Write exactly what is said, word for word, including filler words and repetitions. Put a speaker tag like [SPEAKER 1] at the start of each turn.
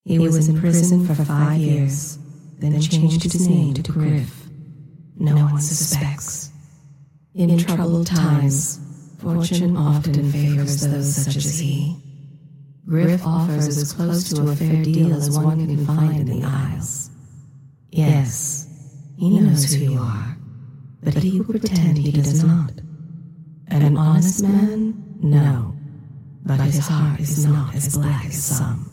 [SPEAKER 1] He was in prison for five years, then changed his name to Griff. No one suspects. In troubled times, fortune often favors those such as he. Griff offers as close to a fair deal as one can find in the Isles. Yes, he knows who you are, but he will pretend he does not. An honest man? No, but his heart is not as black as some.